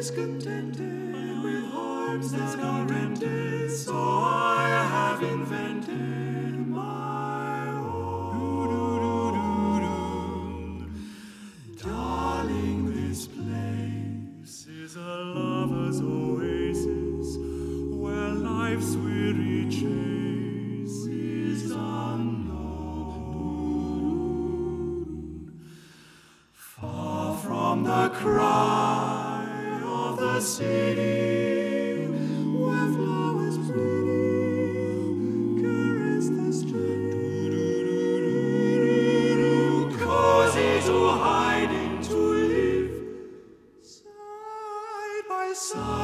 discontented with harms that are rented, so I have invented my own. Darling, this place is a lover's oasis where life's weary chase is unknown. Far from the cry of the city, where flowers pretty caress the street, cozy to hide in, to live side by side.